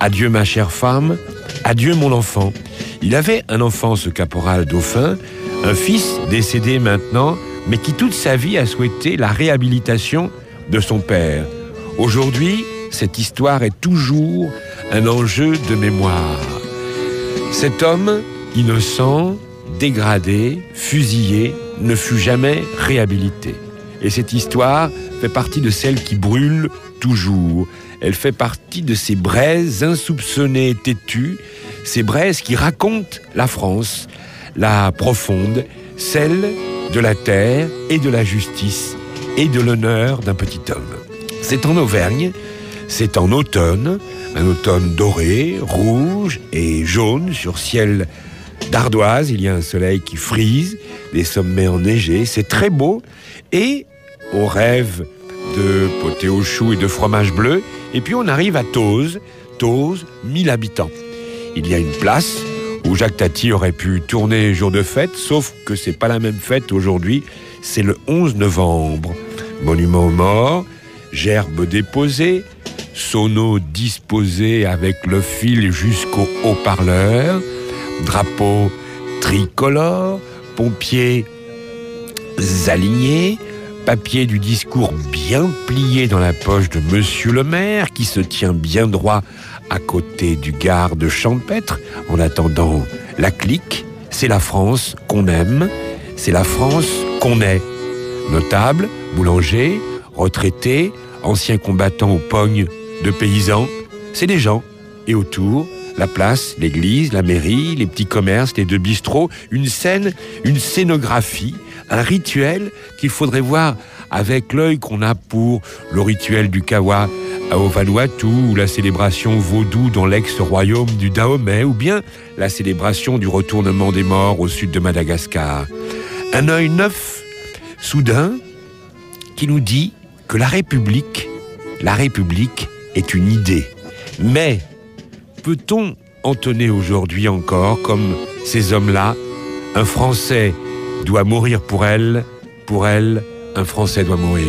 Adieu ma chère femme, adieu mon enfant. Il avait un enfant, ce caporal Dauphin, un fils décédé maintenant, mais qui toute sa vie a souhaité la réhabilitation de son père. Aujourd'hui, cette histoire est toujours un enjeu de mémoire. Cet homme, innocent, dégradé, fusillé, ne fut jamais réhabilité. Et cette histoire fait partie de celles qui brûlent toujours. Elle fait partie de ces braises insoupçonnées et têtues, ces braises qui racontent la France, la profonde, celle de la terre et de la justice et de l'honneur d'un petit homme. C'est en Auvergne, c'est en automne, un automne doré, rouge et jaune sur ciel d'ardoise. Il y a un soleil qui frise, des sommets enneigés, c'est très beau et on rêve de potée au chou et de fromage bleu. Et puis on arrive à Tozes, 1000 habitants. Il y a une place où Jacques Tati aurait pu tourner jour de fête, sauf que c'est pas la même fête aujourd'hui, c'est le 11 novembre. Monument aux morts, gerbes déposées, sonos disposés avec le fil jusqu'au haut-parleur, drapeau tricolore, pompiers alignés, papier du discours bien plié dans la poche de Monsieur le maire, qui se tient bien droit à côté du garde champêtre, en attendant la clique. C'est la France qu'on aime, c'est la France qu'on est. Notables, boulangers, retraités, anciens combattants aux pognes de paysans, c'est des gens. Et autour, la place, l'église, la mairie, les petits commerces, les deux bistrots, une scène, une scénographie, un rituel qu'il faudrait voir avec l'œil qu'on a pour le rituel du Kawa au Vanuatu, ou la célébration vaudou dans l'ex-royaume du Dahomey, ou bien la célébration du retournement des morts au sud de Madagascar. Un œil neuf, soudain, qui nous dit que la République est une idée. Mais peut-on entonner aujourd'hui encore, comme ces hommes-là, un Français doit mourir pour elle, un Français doit mourir.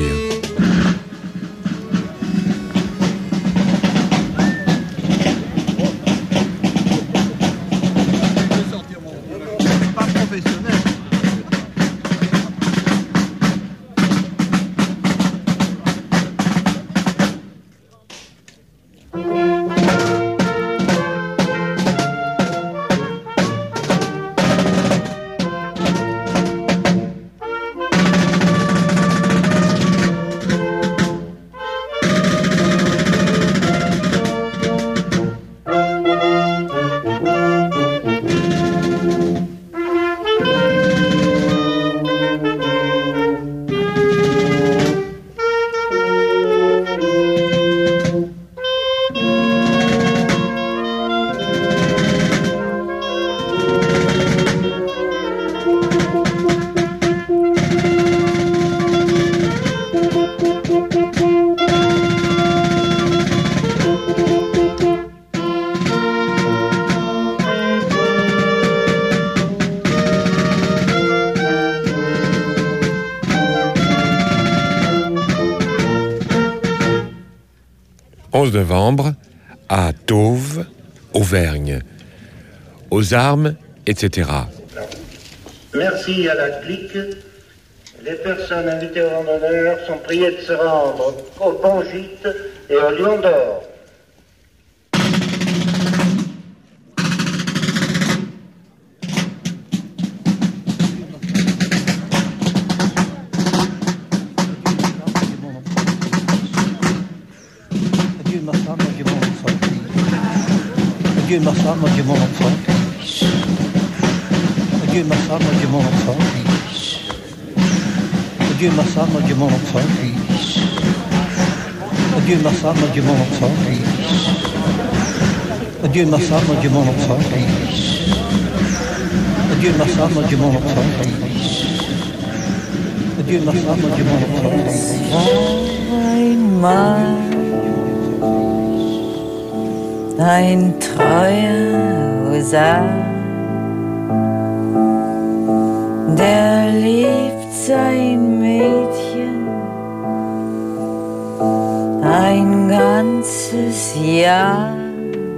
Novembre, à Tauves, Auvergne, aux armes, etc. Merci à la clique. Les personnes invitées au rang d'honneur sont priées de se rendre au Bon Gîte et au Lion d'Or. Adieu ma femme, adieu mon enfant. Adieu ma femme, adieu mon enfant. Adieu ma femme, adieu mon enfant. Adieu ma femme, adieu mon enfant. Adieu ma femme, adieu mon enfant. Adieu ma femme, adieu mon enfant. Adieu ma femme, adieu mon enfant. Einmal ein treuer Husar, der liebt sein Mädchen ein ganzes Jahr.